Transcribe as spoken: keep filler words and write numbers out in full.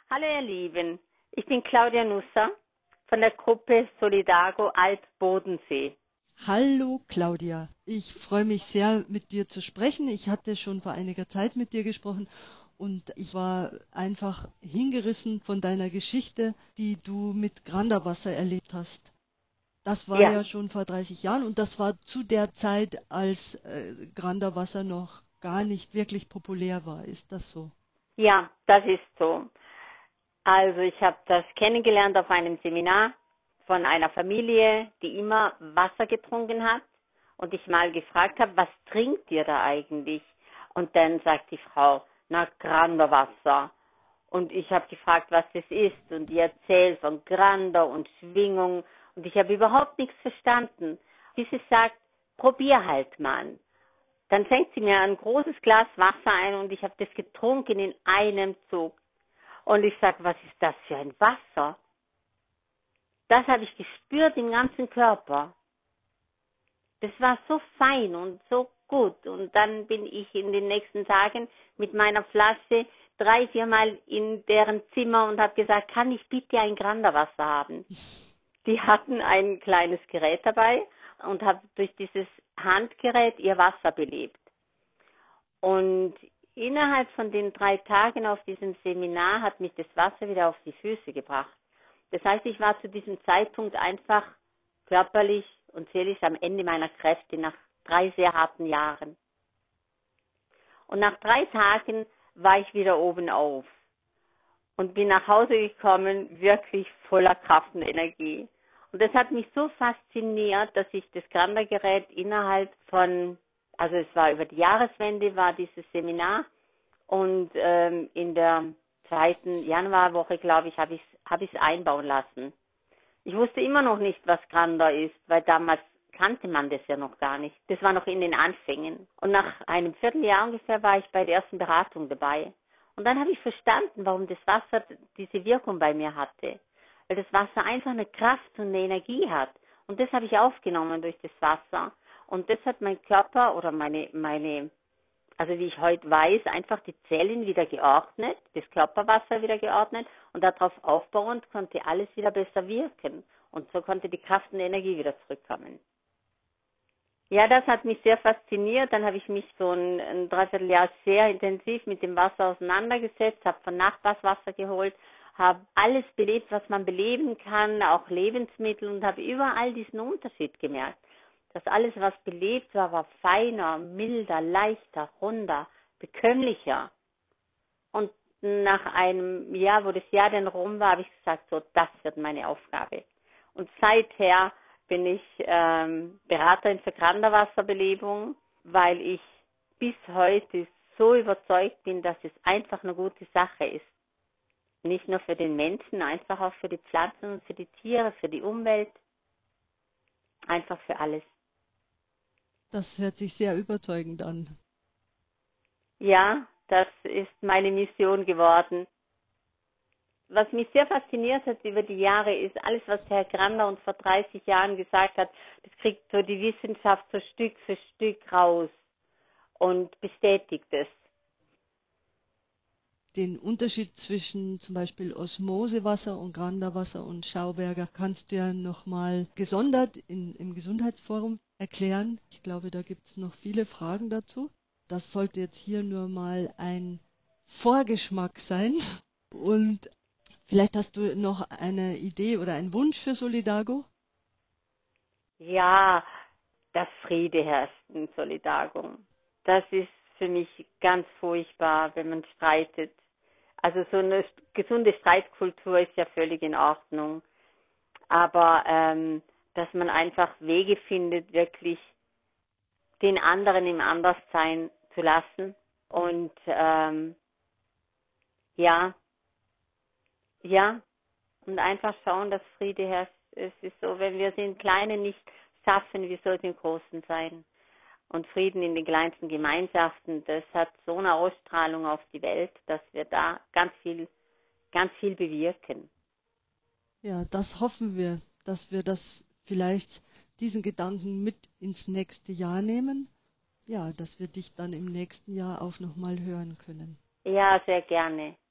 Hallo ihr Lieben, ich bin Claudia Nusser von der Gruppe Solidago Alt-Bodensee. Hallo Claudia, ich freue mich sehr, mit dir zu sprechen. Ich hatte schon vor einiger Zeit mit dir gesprochen und ich war einfach hingerissen von deiner Geschichte, die du mit Granderwasser erlebt hast. Das war Ja, ja schon vor dreißig Jahren und das war zu der Zeit, als äh, Granderwasser noch gar nicht wirklich populär war. Ist das so? ja, das ist so. Also ich habe das kennengelernt auf einem Seminar von einer Familie, die immer Wasser getrunken hat und ich mal gefragt habe, was trinkt ihr da eigentlich? Und dann sagt die Frau, na Granderwasser. Und ich habe gefragt, was das ist und die erzählt von Grander und Schwingung und ich habe überhaupt nichts verstanden. Bis sie sagt, probier halt mal. Dann fängt sie mir ein großes Glas Wasser ein und ich habe das getrunken in einem Zug. Und ich sage, was ist das für ein Wasser? Das habe ich gespürt im ganzen Körper. Das war so fein und so gut. Und dann bin ich in den nächsten Tagen mit meiner Flasche drei, viermal in deren Zimmer und habe gesagt, kann ich bitte ein Granderwasser haben? Die hatten ein kleines Gerät dabei und habe durch dieses Handgerät ihr Wasser belebt. Und innerhalb von den drei Tagen auf diesem Seminar hat mich das Wasser wieder auf die Füße gebracht. Das heißt, ich war zu diesem Zeitpunkt einfach körperlich und seelisch am Ende meiner Kräfte nach drei sehr harten Jahren. Und nach drei Tagen war ich wieder oben auf und bin nach Hause gekommen, wirklich voller Kraft und Energie. Und das hat mich so fasziniert, dass ich das Grandergerät innerhalb von, also es war über die Jahreswende, war dieses Seminar und ähm, in der zweiten Januarwoche, glaube ich, habe ich es hab ich's einbauen lassen. Ich wusste immer noch nicht, was Grander ist, weil damals kannte man das ja noch gar nicht. Das war noch in den Anfängen. Und nach einem Vierteljahr ungefähr war ich bei der ersten Beratung dabei. Und dann habe ich verstanden, warum das Wasser diese Wirkung bei mir hatte. Weil das Wasser einfach eine Kraft und eine Energie hat. Und das habe ich aufgenommen durch das Wasser. Und das hat mein Körper oder meine, meine, also wie ich heute weiß, einfach die Zellen wieder geordnet, das Körperwasser wieder geordnet und darauf aufbauend konnte alles wieder besser wirken. Und so konnte die Kraft und Energie wieder zurückkommen. Ja, das hat mich sehr fasziniert. Dann habe ich mich so ein, ein Dreivierteljahr sehr intensiv mit dem Wasser auseinandergesetzt, habe von Nachbars Wasser geholt, habe alles belebt, was man beleben kann, auch Lebensmittel und habe überall diesen Unterschied gemerkt. Dass alles, was belebt war, war feiner, milder, leichter, runder, bekömmlicher. Und nach einem Jahr, wo das Jahr dann rum war, habe ich gesagt, so, das wird meine Aufgabe. Und seither bin ich ähm, Beraterin für Granderwasserbelebung, weil ich bis heute so überzeugt bin, dass es einfach eine gute Sache ist. Nicht nur für den Menschen, einfach auch für die Pflanzen und für die Tiere, für die Umwelt, einfach für alles. Das hört sich sehr überzeugend an. Ja, das ist meine Mission geworden. Was mich sehr fasziniert hat über die Jahre ist, alles, was Herr Grander uns vor dreißig Jahren gesagt hat, das kriegt so die Wissenschaft so Stück für Stück raus und bestätigt es. Den Unterschied zwischen zum Beispiel Osmosewasser und Granderwasser und Schauberger kannst du ja nochmal gesondert in, im Gesundheitsforum erklären. Ich glaube, da gibt es noch viele Fragen dazu. Das sollte jetzt hier nur mal ein Vorgeschmack sein. Und vielleicht hast du noch eine Idee oder einen Wunsch für Solidago? Ja, dass Friede herrscht in Solidarum. Das ist für mich ganz furchtbar, wenn man streitet. Also so eine gesunde Streitkultur ist ja völlig in Ordnung. Aber ähm, dass man einfach Wege findet, wirklich den anderen im Anderssein zu lassen. Und ähm, ja, ja, und einfach schauen, dass Friede herrscht. Es ist so, wenn wir es im Kleinen nicht schaffen, wie soll es im Großen sein? Und Frieden in den kleinsten Gemeinschaften, das hat so eine Ausstrahlung auf die Welt, dass wir da ganz viel, ganz viel bewirken. Ja, das hoffen wir, dass wir das vielleicht diesen Gedanken mit ins nächste Jahr nehmen. Ja, dass wir dich dann im nächsten Jahr auch nochmal hören können. Ja, sehr gerne.